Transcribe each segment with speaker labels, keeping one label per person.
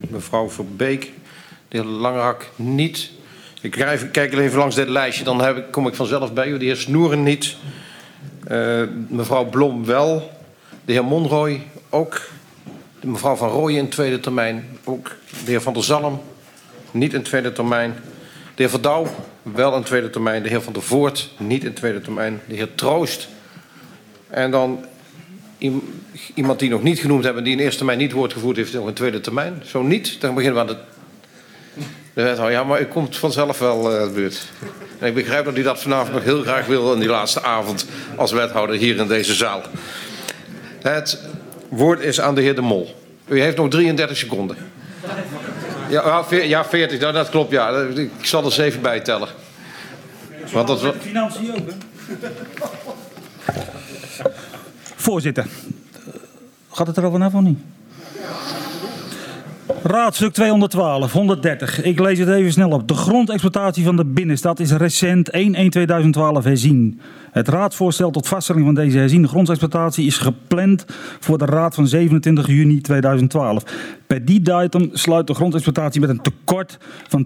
Speaker 1: Mevrouw Verbeek. De heer Langerak niet. Ik kijk even langs dit lijstje, dan kom ik vanzelf bij u. De heer Snoeren niet. Mevrouw Blom wel. De heer Monroy ook. Mevrouw Van Rooyen in tweede termijn ook. De heer Van der Zalm niet in tweede termijn. De heer Verdouw wel in tweede termijn. De heer Van der Voort niet in tweede termijn. De heer Troost. En dan iemand die nog niet genoemd hebben, die in eerste termijn niet woord gevoerd heeft, nog in tweede termijn. Zo niet, dan beginnen we aan de wethouder. Ja, maar u komt vanzelf wel de beurt. En ik begrijp dat u dat vanavond nog heel graag wil in die laatste avond als wethouder hier in deze zaal. Het woord is aan de heer De Mol. U heeft nog 33 seconden. Ja, 40, nou, dat klopt, ja. Ik zal er 7 bij tellen. Want dat is
Speaker 2: financiën ook, hè? Voorzitter, gaat het erover af of niet? Raadstuk 212, 130. Ik lees het even snel op. De grondexploitatie van de binnenstad is recent 1/1/2012 herzien. Het raadsvoorstel tot vaststelling van deze herziende grondexploitatie is gepland voor de raad van 27 juni 2012. Per die datum sluit de grondexploitatie met een tekort van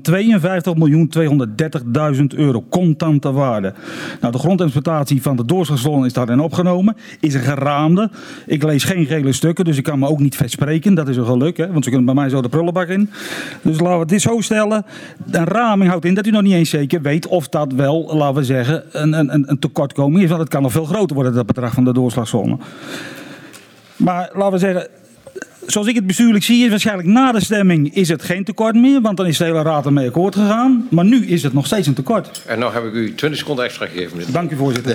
Speaker 2: €52.230.000 contante waarde. Nou, de grondexploitatie van de doorslagsloon is daarin opgenomen. Is een geraamde. Ik lees geen gele stukken, dus ik kan me ook niet verspreken. Dat is een geluk, hè? Want ze kunnen bij mij zo de prullenbak in. Dus laten we dit zo stellen. Een raming houdt in dat u nog niet eens zeker weet of dat wel, laten we zeggen, een tekortkoming is. Want het kan nog veel groter worden, dat bedrag van de doorslagzone. Maar laten we zeggen, zoals ik het bestuurlijk zie, is waarschijnlijk na de stemming is het geen tekort meer. Want dan is de hele raad ermee akkoord gegaan. Maar nu is het nog steeds een tekort.
Speaker 1: En nu heb ik u 20 seconden extra gegeven.
Speaker 2: Dank u, voorzitter.
Speaker 1: Ja.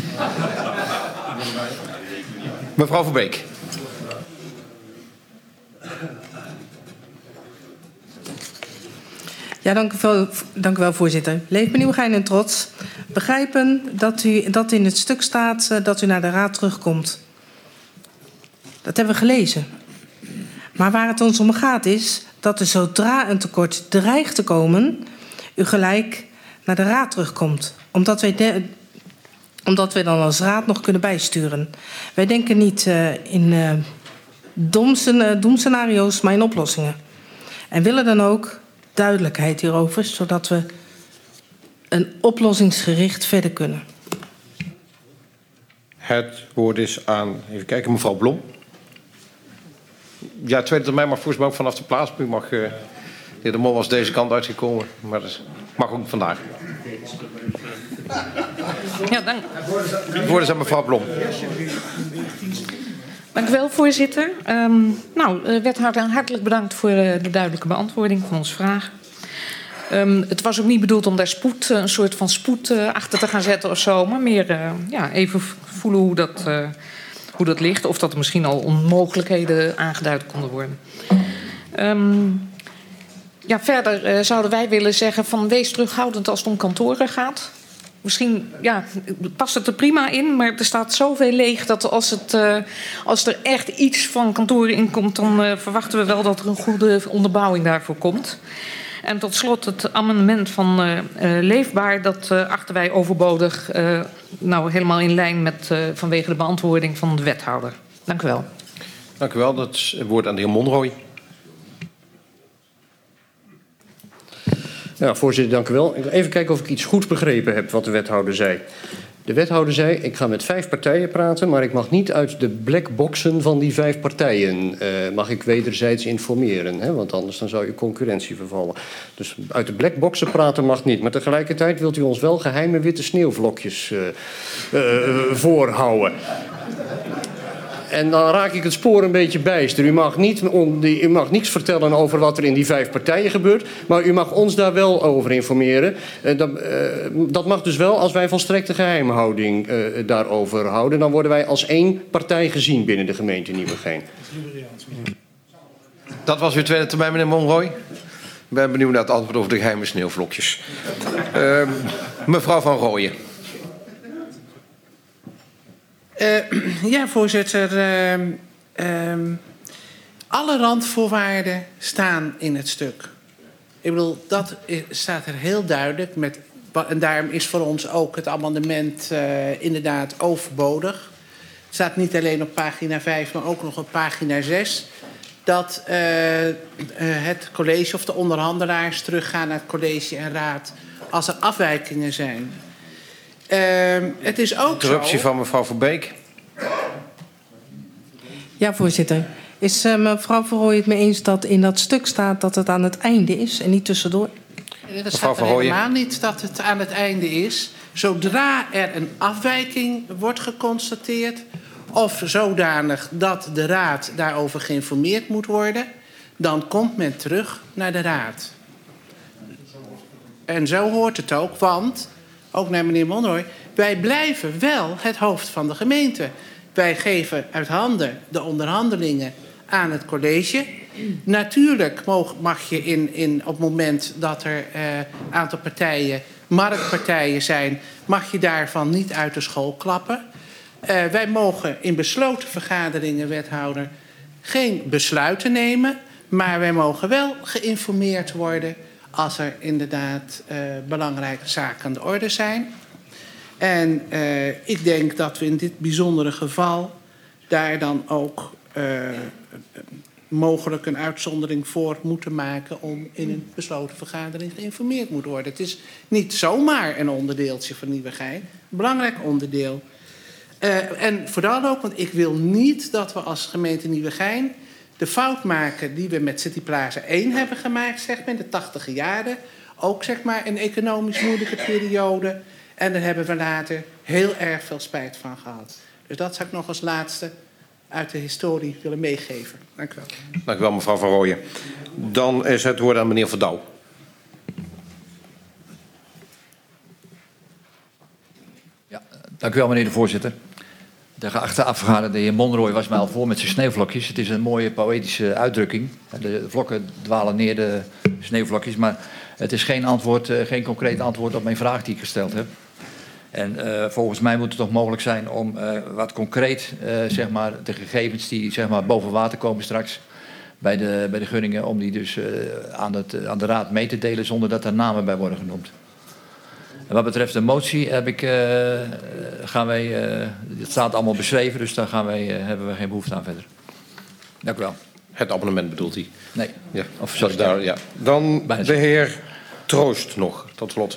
Speaker 1: Mevrouw Verbeek.
Speaker 3: Ja, dank u wel, voorzitter. Leef me Nieuwegein en trots. Begrijpen dat in het stuk staat dat u naar de raad terugkomt. Dat hebben we gelezen. Maar waar het ons om gaat is dat er zodra een tekort dreigt te komen, u gelijk naar de raad terugkomt. Omdat wij dan als raad nog kunnen bijsturen. Wij denken niet in doemscenario's, maar in oplossingen. En willen dan ook duidelijkheid hierover, zodat we een oplossingsgericht verder kunnen.
Speaker 1: Het woord is aan, even kijken, mevrouw Blom. Ja, tweede termijn mag volgens mij ook vanaf de plaats. U mag, de heer De Mol was deze kant uitgekomen, maar dat mag ook vandaag.
Speaker 4: Ja, dank.
Speaker 1: Het woord is aan mevrouw Blom.
Speaker 4: Dank u wel, voorzitter. Wethouder, hartelijk bedankt voor de duidelijke beantwoording van onze vraag. Het was ook niet bedoeld om daar een soort van spoed achter te gaan zetten of zo, maar meer even voelen hoe dat ligt. Of dat er misschien al onmogelijkheden aangeduid konden worden. Verder zouden wij willen zeggen van wees terughoudend als het om kantoren gaat. Misschien past het er prima in, maar er staat zoveel leeg dat als er echt iets van kantoren in komt, dan verwachten we wel dat er een goede onderbouwing daarvoor komt. En tot slot het amendement van Leefbaar, dat achten wij overbodig, helemaal in lijn met vanwege de beantwoording van de wethouder. Dank u wel.
Speaker 1: Dank u wel. Dat is het woord aan de heer Monroy.
Speaker 5: Ja, voorzitter, dank u wel. Ik wil even kijken of ik iets goed begrepen heb wat de wethouder zei. De wethouder zei, ik ga met 5 partijen praten, maar ik mag niet uit de blackboxen van die 5 partijen mag ik wederzijds informeren. Hè? Want anders dan zou je concurrentie vervallen. Dus uit de blackboxen praten mag niet. Maar tegelijkertijd wilt u ons wel geheime witte sneeuwvlokjes voorhouden. En dan raak ik het spoor een beetje bijster. U mag niets vertellen over wat er in die 5 partijen gebeurt. Maar u mag ons daar wel over informeren. Dat mag dus wel als wij volstrekte geheimhouding daarover houden. Dan worden wij als 1 partij gezien binnen de gemeente Nieuwegein.
Speaker 1: Dat was uw tweede termijn, meneer Monroy. Ik ben benieuwd naar het antwoord over de geheime sneeuwvlokjes. Mevrouw Van Rooyen.
Speaker 6: Ja, voorzitter. Alle randvoorwaarden staan in het stuk. Ik bedoel, dat staat er heel duidelijk. En daarom is voor ons ook het amendement inderdaad overbodig. Het staat niet alleen op pagina 5, maar ook nog op pagina 6. dat het college of de onderhandelaars teruggaan naar het college en raad als er afwijkingen zijn. Het is ook
Speaker 1: Interruptie
Speaker 6: zo...
Speaker 1: van mevrouw Verbeek.
Speaker 3: Ja, voorzitter. Is mevrouw Verhooyen het mee eens dat in dat stuk staat dat het aan het einde is en niet tussendoor?
Speaker 6: Dat staat er helemaal niet dat het aan het einde is. Zodra er een afwijking wordt geconstateerd of zodanig dat de raad daarover geïnformeerd moet worden, dan komt men terug naar de raad. En zo hoort het ook, want, ook naar meneer Monroy, wij blijven wel het hoofd van de gemeente. Wij geven uit handen de onderhandelingen aan het college. Natuurlijk mag je op het moment dat er aantal partijen, marktpartijen zijn, mag je daarvan niet uit de school klappen. Wij mogen in besloten vergaderingen, wethouder, geen besluiten nemen, maar wij mogen wel geïnformeerd worden als er inderdaad belangrijke zaken aan de orde zijn. En ik denk dat we in dit bijzondere geval daar dan ook mogelijk een uitzondering voor moeten maken om in een besloten vergadering geïnformeerd moet worden. Het is niet zomaar een onderdeeltje van Nieuwegein, een belangrijk onderdeel. En vooral ook, want ik wil niet dat we als gemeente Nieuwegein de fout maken die we met City Plaza 1 hebben gemaakt, zeg maar, in de 80e jaren. Ook zeg maar een economisch moeilijke periode. En daar hebben we later heel erg veel spijt van gehad. Dus dat zou ik nog als laatste uit de historie willen meegeven. Dank u wel.
Speaker 1: Dank u wel, mevrouw Van Rooyen. Dan is het woord aan meneer Verdouw.
Speaker 7: Ja, dank u wel, meneer de voorzitter. De geachte afgevaardigde, de heer Monroy, was mij al voor met zijn sneeuwvlokjes. Het is een mooie poëtische uitdrukking. De vlokken dwalen neer, de sneeuwvlokjes. Maar het is geen antwoord, geen concreet antwoord op mijn vraag die ik gesteld heb. En volgens mij moet het toch mogelijk zijn om wat concreet, zeg maar, de gegevens die zeg maar, boven water komen straks bij de gunningen, om die dus aan de raad mee te delen zonder dat er namen bij worden genoemd. En wat betreft de motie gaan wij, het staat allemaal beschreven, dus daar hebben we geen behoefte aan verder. Dank u wel.
Speaker 1: Het abonnement bedoelt hij?
Speaker 7: Nee.
Speaker 1: Ja.
Speaker 7: Of zoals
Speaker 1: daar, ja. Dan de heer Troost nog, tot slot.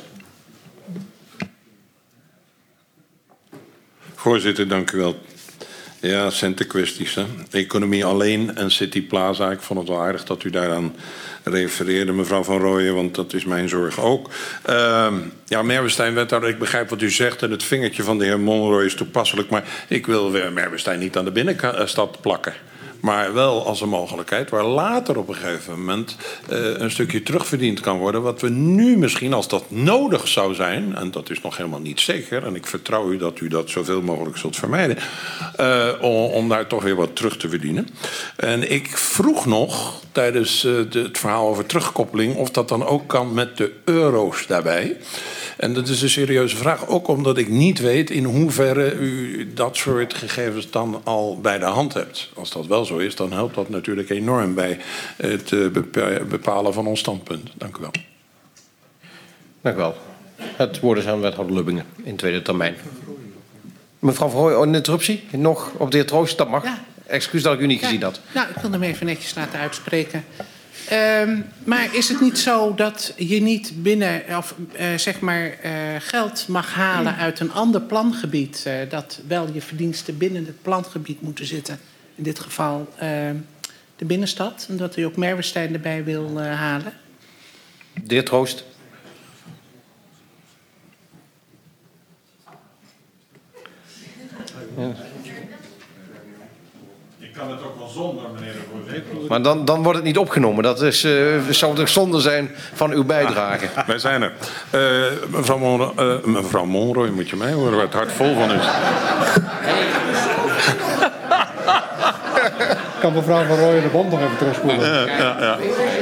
Speaker 8: Voorzitter, dank u wel. Ja, centenkwesties. Hè? Economie alleen en City Plaza. Ik vond het wel aardig dat u daaraan refereerde, mevrouw Van Rooyen, want dat is mijn zorg ook. Ja, Merwestein, wethouder, ik begrijp wat u zegt en het vingertje van de heer Monroy is toepasselijk, maar ik wil Merwestein niet aan de binnenstad plakken. Maar wel als een mogelijkheid waar later op een gegeven moment een stukje terugverdiend kan worden. Wat we nu misschien, als dat nodig zou zijn, en dat is nog helemaal niet zeker, en ik vertrouw u dat zoveel mogelijk zult vermijden, om daar toch weer wat terug te verdienen. En ik vroeg nog tijdens het verhaal over terugkoppeling of dat dan ook kan met de euro's daarbij. En dat is een serieuze vraag, ook omdat ik niet weet in hoeverre u dat soort gegevens dan al bij de hand hebt. Als dat wel zo is, dan helpt dat natuurlijk enorm bij het bepalen van ons standpunt. Dank u wel.
Speaker 1: Dank u wel. Het woord is aan wethouder Lubbingen in tweede termijn. Mevrouw Van Rooyen, een interruptie? Nog op de heer Troost? Dat mag. Ja. Excuus dat ik u niet gezien had.
Speaker 6: Nou, ik wil hem even netjes laten uitspreken. Maar is het niet zo dat je niet geld mag halen uit een ander plangebied? Dat wel je verdiensten binnen het plangebied moeten zitten. In dit geval de binnenstad. En dat u ook Merwestein erbij wil halen.
Speaker 1: De heer Troost. Ja.
Speaker 8: Ik kan het ook wel zonder, meneer de voorzitter.
Speaker 1: Maar dan wordt het niet opgenomen. Dat zou toch zonde zijn van uw bijdrage.
Speaker 8: Wij zijn er. Mevrouw Monroy, moet je mij horen waar het hart vol van is.
Speaker 9: Kan mevrouw Van Rooyen de band nog even terugspoelen?
Speaker 8: Ja.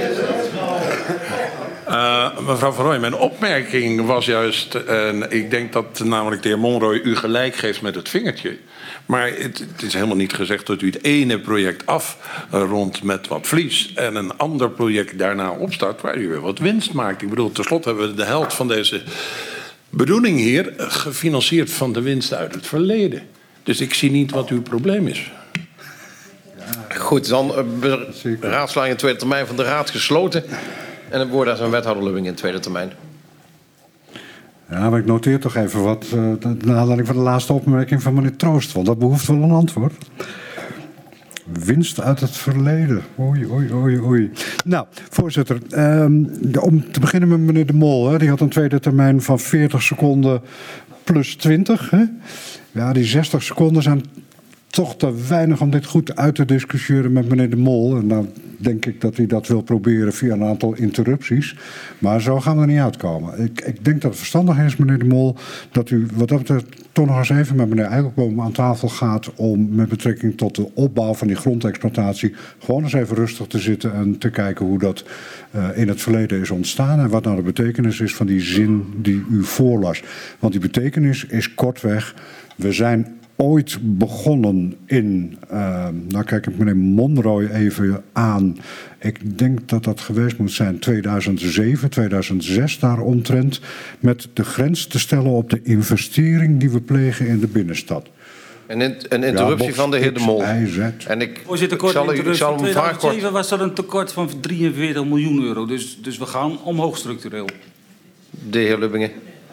Speaker 8: Mevrouw Van Rooyen, mijn opmerking was juist, ik denk dat namelijk de heer Monroy u gelijk geeft met het vingertje. Maar het is helemaal niet gezegd dat u het ene project afrondt met wat verlies en een ander project daarna opstart waar u weer wat winst maakt. Ik bedoel, tenslotte hebben we de helft van deze bedoeling hier gefinancierd van de winst uit het verleden. Dus ik zie niet wat uw probleem is.
Speaker 1: Goed. Goed, dan raadslaan in tweede termijn van de raad gesloten. En het woord aan wethouder Lubbing in tweede termijn.
Speaker 9: Ja, maar ik noteer toch even wat, naar aanleiding van de laatste opmerking van meneer Troost, want dat behoeft wel een antwoord. Winst uit het verleden. Oei. Nou, voorzitter, om te beginnen met meneer De Mol. Hè, die had een tweede termijn van 40 seconden plus 20. Hè. Ja, die 60 seconden zijn toch te weinig om dit goed uit te discussiëren met meneer De Mol. En nou denk ik dat hij dat wil proberen via een aantal interrupties. Maar zo gaan we er niet uitkomen. Ik denk dat het verstandig is, meneer De Mol, dat u wat dat betreft toch nog eens even met meneer Eikelboom aan tafel gaat om met betrekking tot de opbouw van die grondexploitatie gewoon eens even rustig te zitten en te kijken hoe dat in het verleden is ontstaan en wat nou de betekenis is van die zin die u voorlas. Want die betekenis is kortweg, we zijn ooit begonnen in, nou kijk ik meneer Monroy even aan. Ik denk dat dat geweest moet zijn 2007, 2006 daaromtrent. Met de grens te stellen op de investering die we plegen in de binnenstad.
Speaker 1: Een interruptie van de heer De Mol.
Speaker 2: En voorzitter, kort interruptie. In 2007 was er een tekort van 43 miljoen euro. Dus we gaan omhoog structureel.
Speaker 1: De heer Lubbingen.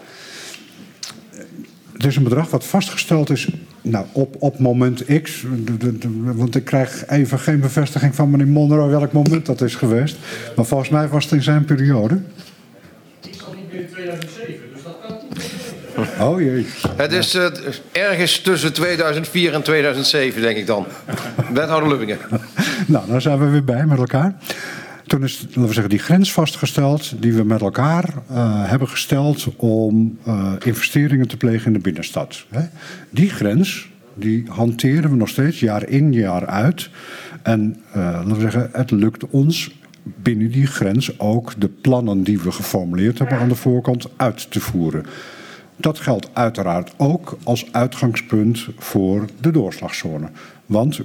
Speaker 9: Het is een bedrag wat vastgesteld is op moment X. Want ik krijg even geen bevestiging van meneer Monroe welk moment dat is geweest. Maar volgens mij was het in zijn periode.
Speaker 10: Ik zat niet in 2007, dus dat kan.
Speaker 9: Oh jee.
Speaker 1: Het is ergens tussen 2004 en 2007, denk ik dan. Wethouder Lubbingen.
Speaker 9: Nou, dan zijn we weer bij met elkaar. Toen is, laten we zeggen, die grens vastgesteld die we met elkaar hebben gesteld om investeringen te plegen in de binnenstad. Hè. Die grens, die hanteren we nog steeds jaar in, jaar uit. En laten we zeggen, het lukt ons binnen die grens ook de plannen die we geformuleerd hebben aan de voorkant uit te voeren. Dat geldt uiteraard ook als uitgangspunt voor de doorslagzone. Want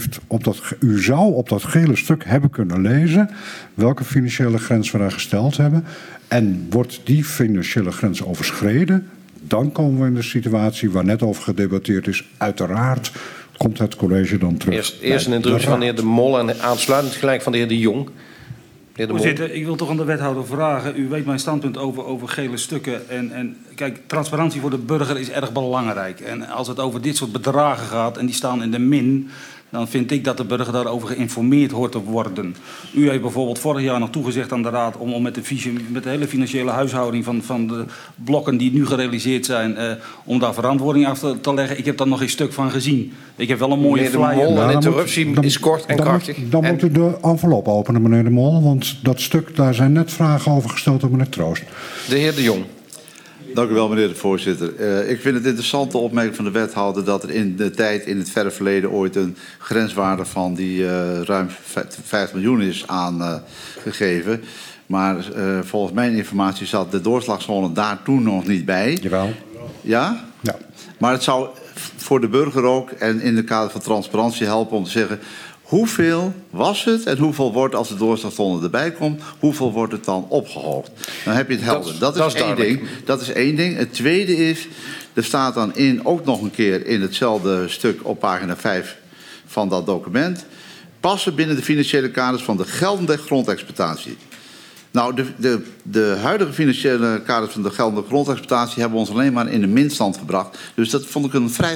Speaker 9: u zou op dat gele stuk hebben kunnen lezen welke financiële grens we daar gesteld hebben. En wordt die financiële grens overschreden, dan komen we in de situatie waar net over gedebatteerd is. Uiteraard komt het college dan terug.
Speaker 1: Eerst een interruptie van de heer De Mol en aansluitend gelijk van de heer De Jong.
Speaker 2: Voorzitter, ik wil toch aan de wethouder vragen. U weet mijn standpunt over gele stukken. En kijk, transparantie voor de burger is erg belangrijk. En als het over dit soort bedragen gaat en die staan in de min, dan vind ik dat de burger daarover geïnformeerd hoort te worden. U heeft bijvoorbeeld vorig jaar nog toegezegd aan de raad om met de hele financiële huishouding van de blokken die nu gerealiseerd zijn, om daar verantwoording af te leggen. Ik heb daar nog geen stuk van gezien. Ik heb wel een mooie flyer.
Speaker 1: Meneer De Mol, een interruptie is kort en krachtig.
Speaker 9: Dan moet u de envelop openen, meneer De Mol, want dat stuk, daar zijn net vragen over gesteld door meneer Troost.
Speaker 1: De heer De Jong.
Speaker 11: Dank u wel, meneer de voorzitter. Ik vind het interessante opmerking van de wethouder dat er in de tijd, in het verre verleden, ooit een grenswaarde van die ruim 50 miljoen is aangegeven. Maar volgens mijn informatie zat de doorslagzone daar toen nog niet bij.
Speaker 9: Jawel.
Speaker 11: Ja?
Speaker 9: Ja.
Speaker 11: Maar het zou voor de burger ook en in het kader van transparantie helpen om te zeggen, hoeveel was het en hoeveel wordt, als de doorslagzone erbij komt, hoeveel wordt het dan opgehoogd? Dan heb je het helder. Dat is één ding. Dat is één ding. Het tweede is, er staat dan ook nog een keer in hetzelfde stuk op pagina 5 van dat document, passen binnen de financiële kaders van de geldende grondexploitatie. Nou, de huidige financiële kaders van de geldende grondexploitatie hebben ons alleen maar in de minstand gebracht. Dus dat vond ik een vrij...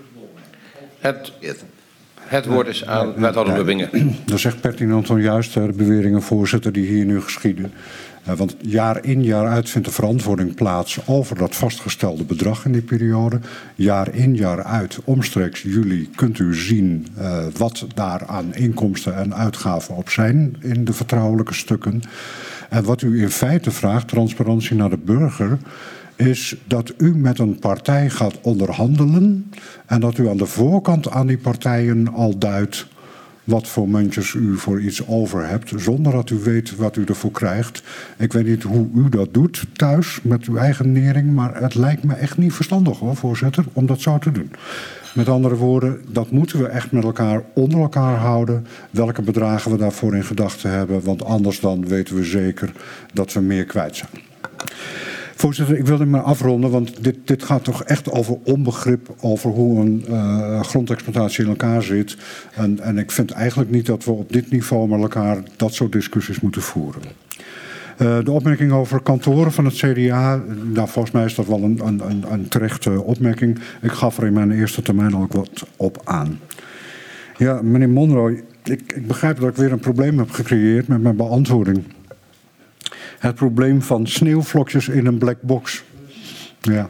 Speaker 1: Het woord is aan wethouder Lubbingen.
Speaker 9: Dat zegt pertinent onjuist de beweringen, voorzitter, die hier nu geschieden. Want jaar in, jaar uit vindt de verantwoording plaats over dat vastgestelde bedrag in die periode. Jaar in, jaar uit, omstreeks juli, kunt u zien wat daar aan inkomsten en uitgaven op zijn in de vertrouwelijke stukken. En wat u in feite vraagt, transparantie naar de burger, is dat u met een partij gaat onderhandelen en dat u aan de voorkant aan die partijen al duidt wat voor muntjes u voor iets over hebt, zonder dat u weet wat u ervoor krijgt. Ik weet niet hoe u dat doet thuis met uw eigen nering, maar het lijkt me echt niet verstandig, hoor, voorzitter, om dat zo te doen. Met andere woorden, dat moeten we echt met elkaar onder elkaar houden, welke bedragen we daarvoor in gedachten hebben, want anders dan weten we zeker dat we meer kwijt zijn. Voorzitter, ik wilde maar afronden, want dit gaat toch echt over onbegrip over hoe een grondexploitatie in elkaar zit. En ik vind eigenlijk niet dat we op dit niveau met elkaar dat soort discussies moeten voeren. De opmerking over kantoren van het CDA, nou, volgens mij is dat wel een terechte opmerking. Ik gaf er in mijn eerste termijn ook wat op aan. Ja, meneer Monroy, ik begrijp dat ik weer een probleem heb gecreëerd met mijn beantwoording. Het probleem van sneeuwvlokjes in een black box. Ja.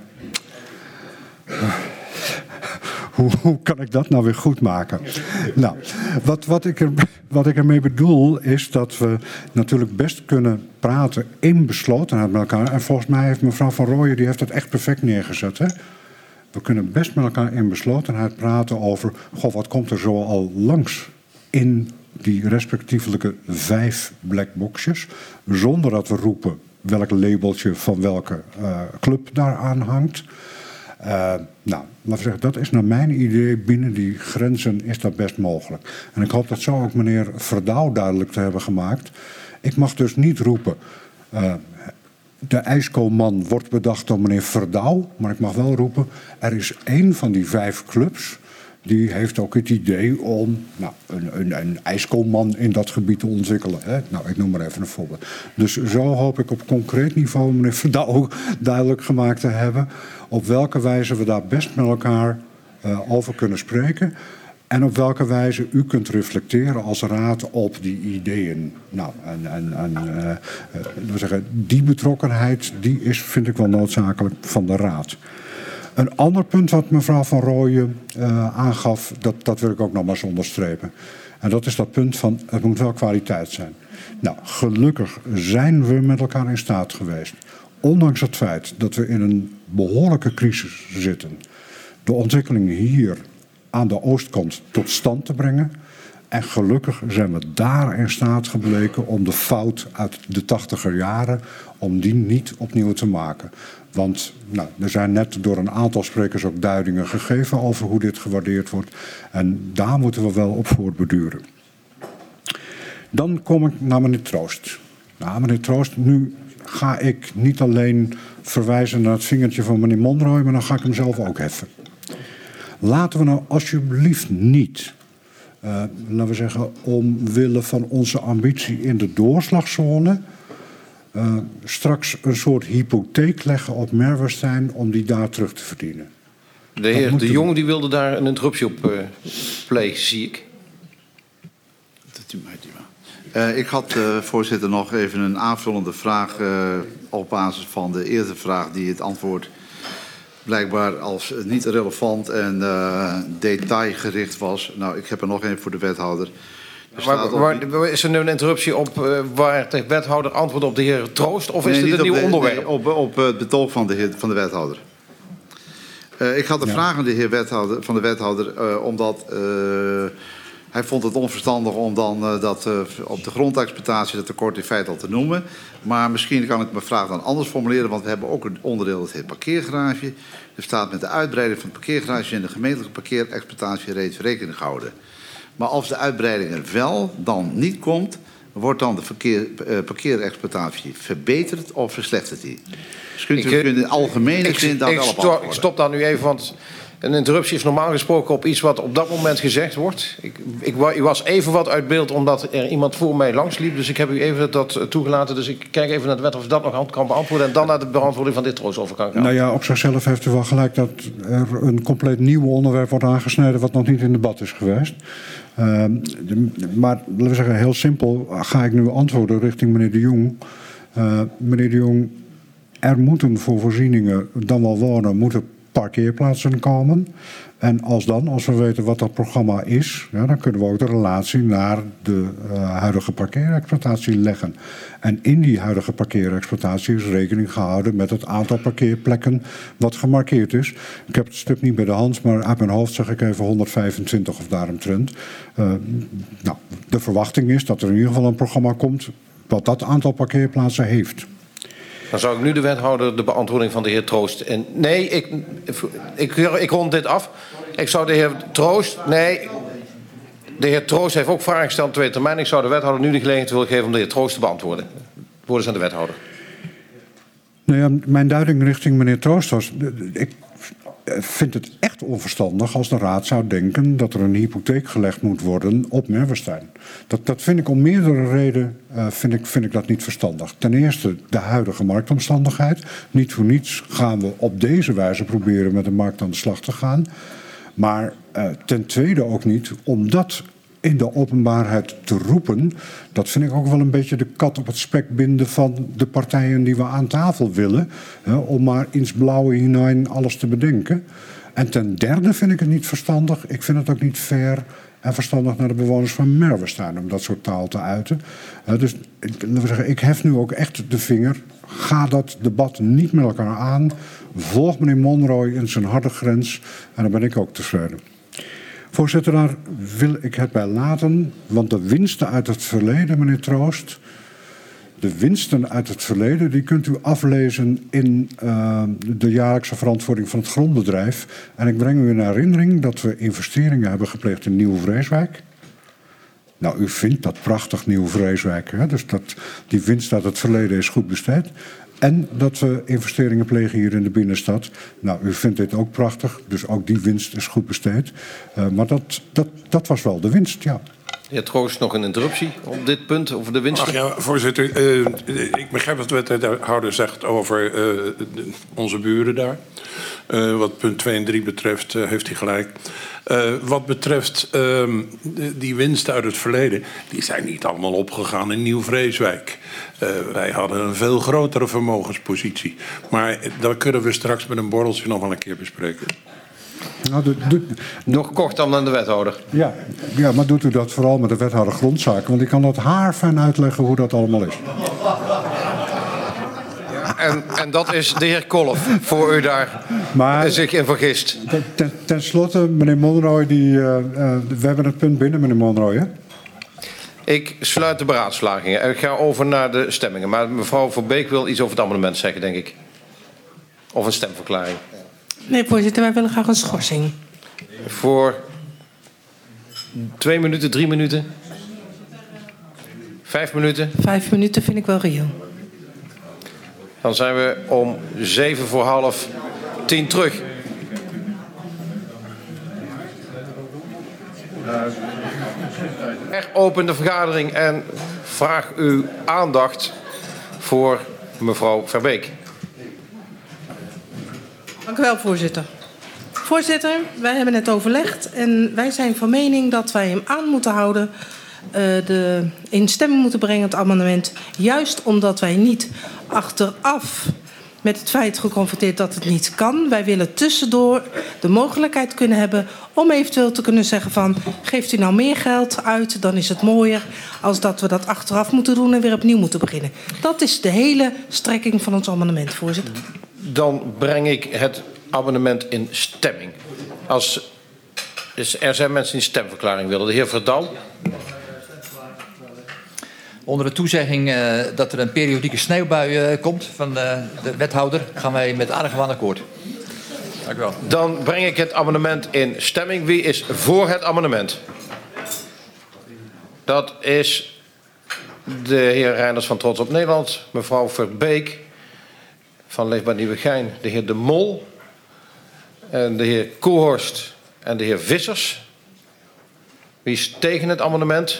Speaker 9: Hoe kan ik dat nou weer goed maken? Nou, wat ik ermee bedoel is dat we natuurlijk best kunnen praten in beslotenheid met elkaar. En volgens mij heeft mevrouw Van Rooyen, die heeft het echt perfect neergezet. Hè? We kunnen best met elkaar in beslotenheid praten over, goh, wat komt er zo al langs in die respectievelijke 5 blackboxjes, zonder dat we roepen welk labeltje van welke club daaraan hangt. Nou, laten we zeggen, dat is naar mijn idee, binnen die grenzen is dat best mogelijk. En ik hoop dat zo ook meneer Verdouw duidelijk te hebben gemaakt. Ik mag dus niet roepen, de ijskoman wordt bedacht door meneer Verdouw, maar ik mag wel roepen, er is 1 van die 5 clubs, die heeft ook het idee om een ijskoman in dat gebied te ontwikkelen. Hè? Nou, ik noem maar even een voorbeeld. Dus zo hoop ik op concreet niveau meneer Verdouw duidelijk gemaakt te hebben op welke wijze we daar best met elkaar over kunnen spreken. En op welke wijze u kunt reflecteren als raad op die ideeën. Nou, we zeggen, die betrokkenheid die is, vind ik wel noodzakelijk van de raad. Een ander punt wat mevrouw Van Rooyen aangaf, dat wil ik ook nog maar eens onderstrepen. En dat is dat punt van, het moet wel kwaliteit zijn. Nou, gelukkig zijn we met elkaar in staat geweest, ondanks het feit dat we in een behoorlijke crisis zitten, de ontwikkeling hier aan de oostkant tot stand te brengen. En gelukkig zijn we daar in staat gebleken om de fout uit de 80er jaren, om die niet opnieuw te maken. Want nou, er zijn net door een aantal sprekers ook duidingen gegeven over hoe dit gewaardeerd wordt. En daar moeten we wel op voortborduren. Dan kom ik naar meneer Troost. Nou, meneer Troost, nu ga ik niet alleen verwijzen naar het vingertje van meneer Monroy, maar dan ga ik hem zelf ook heffen. Laten we nou alsjeblieft niet, laten we zeggen, omwille van onze ambitie in de doorslagzone, straks een soort hypotheek leggen op Merwestijn om die daar terug te verdienen.
Speaker 1: De heer De Jong die wilde daar een interruptie op plegen, zie ik.
Speaker 11: Ik had, voorzitter, nog even een aanvullende vraag op basis van de eerste vraag die het antwoord blijkbaar als niet relevant en detailgericht was. Nou, ik heb er nog één voor de wethouder.
Speaker 1: Maar is er nu een interruptie op waar de wethouder antwoordt op de heer Troost? Of is dit een nieuw onderwerp?
Speaker 11: Nee, op het betoog van de wethouder. Ik had de vraag aan de heer wethouder, omdat hij vond het onverstandig om dan dat op de grondexploitatie dat tekort in feite al te noemen. Maar misschien kan ik mijn vraag dan anders formuleren, want we hebben ook een onderdeel dat heet parkeergarage. Er staat met de uitbreiding van het parkeergarage in de gemeentelijke parkeerexploitatie reeds rekening gehouden. Maar als de uitbreiding er wel dan niet komt, wordt dan de parkeerexploitatie verbeterd of verslechtert die? Dus kunt u in de algemene zin daar wel op antwoorden?
Speaker 1: Ik stop daar nu even, want een interruptie is normaal gesproken op iets wat op dat moment gezegd wordt. U was even wat uit beeld omdat er iemand voor mij langsliep, dus ik heb u even dat toegelaten. Dus ik kijk even naar de wet of ze dat nog kan beantwoorden en dan naar de beantwoording van dit Troost over kan gaan.
Speaker 9: Nou ja, op zichzelf heeft u wel gelijk dat er een compleet nieuw onderwerp wordt aangesneden wat nog niet in debat is geweest. Maar laten we zeggen, heel simpel ga ik nu antwoorden richting meneer De Jong. Meneer De Jong, er moeten voor voorzieningen dan wel wonen, moeten parkeerplaatsen komen. En als we weten wat dat programma is, ja, dan kunnen we ook de relatie naar de huidige parkeerexploitatie leggen. En in die huidige parkeerexploitatie is rekening gehouden met het aantal parkeerplekken wat gemarkeerd is. Ik heb het stuk niet bij de hand, maar uit mijn hoofd zeg ik even 125 of daaromtrent. Nou, de verwachting is dat er in ieder geval een programma komt wat dat aantal parkeerplaatsen heeft.
Speaker 1: Dan zou ik nu de wethouder de beantwoording van de heer Troost. En nee, ik rond dit af. Ik zou de heer Troost. Nee. De heer Troost heeft ook vragen gesteld op tweede termijn. Ik zou de wethouder nu de gelegenheid willen geven om de heer Troost te beantwoorden. Woorden aan de wethouder.
Speaker 9: Nou ja, mijn duiding richting meneer Troost was... Ik vind het echt onverstandig als de raad zou denken... dat er een hypotheek gelegd moet worden op Merwestein. Dat vind ik om meerdere redenen vind ik dat niet verstandig. Ten eerste de huidige marktomstandigheid. Niet voor niets gaan we op deze wijze proberen met de markt aan de slag te gaan. Maar ten tweede ook niet omdat... in de openbaarheid te roepen... dat vind ik ook wel een beetje de kat op het spek binden... van de partijen die we aan tafel willen... om maar ins blauwe hinein alles te bedenken. En ten derde vind ik het niet verstandig. Ik vind het ook niet fair en verstandig naar de bewoners van Merwestein... om dat soort taal te uiten. Dus ik hef nu ook echt de vinger. Ga dat debat niet met elkaar aan. Volg meneer Monroy in zijn harde grens. En dan ben ik ook tevreden. Voorzitter, daar wil ik het bij laten, want de winsten uit het verleden, meneer Troost... de winsten uit het verleden, die kunt u aflezen in de jaarlijkse verantwoording van het grondbedrijf. En ik breng u in herinnering dat we investeringen hebben gepleegd in Nieuw-Vreeswijk. Nou, u vindt dat prachtig Nieuw-Vreeswijk, hè? Dus die winst uit het verleden is goed besteed. En dat we investeringen plegen hier in de binnenstad. Nou, u vindt dit ook prachtig, dus ook die winst is goed besteed. Maar dat was wel de winst, ja.
Speaker 1: Heer Troost, nog een interruptie op dit punt, over de winst.
Speaker 8: Ach ja, voorzitter. Ik begrijp wat de wethouder zegt over onze buren daar. Wat punt 2 en 3 betreft heeft hij gelijk. Wat betreft die winsten uit het verleden... die zijn niet allemaal opgegaan in Nieuw-Vreeswijk. Wij hadden een veel grotere vermogenspositie. Maar dat kunnen we straks met een borreltje nog wel een keer bespreken.
Speaker 9: Nou,
Speaker 1: nog kort dan aan de wethouder.
Speaker 9: Ja, maar doet u dat vooral met de wethouder grondzaken... want die kan dat haarfijn uitleggen hoe dat allemaal is.
Speaker 1: En dat is de heer Kolff, voor u daar zich in vergist.
Speaker 9: Ten slotte, meneer Monroy, we hebben het punt binnen, meneer Monroy, hè?
Speaker 1: Ik sluit de beraadslagingen en ik ga over naar de stemmingen. Maar mevrouw Verbeek wil iets over het amendement zeggen, denk ik. Of een stemverklaring.
Speaker 3: Nee, voorzitter, wij willen graag een schorsing.
Speaker 1: Voor 2 minuten, 3 minuten? 5 minuten?
Speaker 3: 5 minuten vind ik wel reëel.
Speaker 1: Dan zijn we om 9:45 terug. Ik open de vergadering en vraag uw aandacht voor mevrouw Verbeek.
Speaker 3: Dank u wel, voorzitter. Voorzitter, wij hebben het overlegd en wij zijn van mening dat wij hem aan moeten houden... in stemming moeten brengen, het amendement. Juist omdat wij niet achteraf met het feit geconfronteerd dat het niet kan. Wij willen tussendoor de mogelijkheid kunnen hebben om eventueel te kunnen zeggen van... geeft u nou meer geld uit, dan is het mooier... als dat we dat achteraf moeten doen en weer opnieuw moeten beginnen. Dat is de hele strekking van ons amendement, voorzitter.
Speaker 1: Dan breng ik het amendement in stemming. Er zijn mensen die stemverklaring willen. De heer Verdouw.
Speaker 7: Onder de toezegging dat er een periodieke sneeuwbui komt van de wethouder... gaan wij met argwaan akkoord. Dank u wel.
Speaker 1: Dan breng ik het amendement in stemming. Wie is voor het amendement? Dat is de heer Reinders van Trots op Nederland. Mevrouw Verbeek van Leefbaar Nieuwegein. De heer De Mol. En de heer Koehorst en de heer Vissers. Wie is tegen het amendement?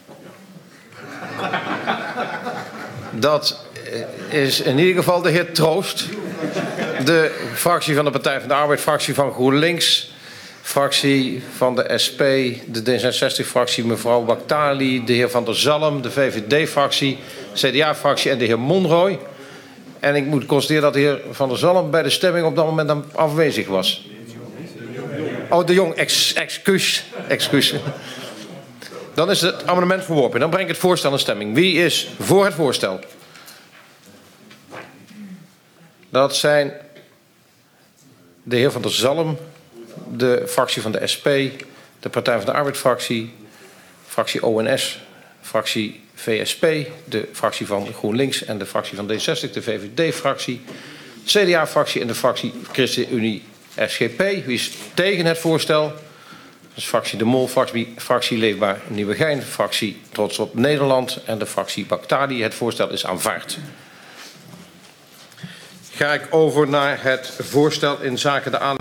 Speaker 1: Dat is in ieder geval de heer Troost. De fractie van de Partij van de Arbeid, fractie van GroenLinks, fractie van de SP, de D66-fractie mevrouw Baktali, de heer Van der Zalm, de VVD-fractie, CDA-fractie en de heer Monroy. En ik moet constateren dat de heer Van der Zalm bij de stemming op dat moment afwezig was. Oh, de Jong, excuus. Dan is het amendement verworpen. Dan breng ik het voorstel in stemming. Wie is voor het voorstel? Dat zijn de heer Van der Zalm, de fractie van de SP, de Partij van de Arbeid-fractie, fractie ONS, fractie VSP, de fractie van GroenLinks en de fractie van D60, de VVD-fractie, CDA-fractie en de fractie ChristenUnie SGP. Wie is tegen het voorstel? Dat is fractie De Mol, fractie Leefbaar Nieuwegein, fractie Trots op Nederland en de fractie Baktali. Het voorstel is aanvaard. ga ik over naar het voorstel in zaken de aanneming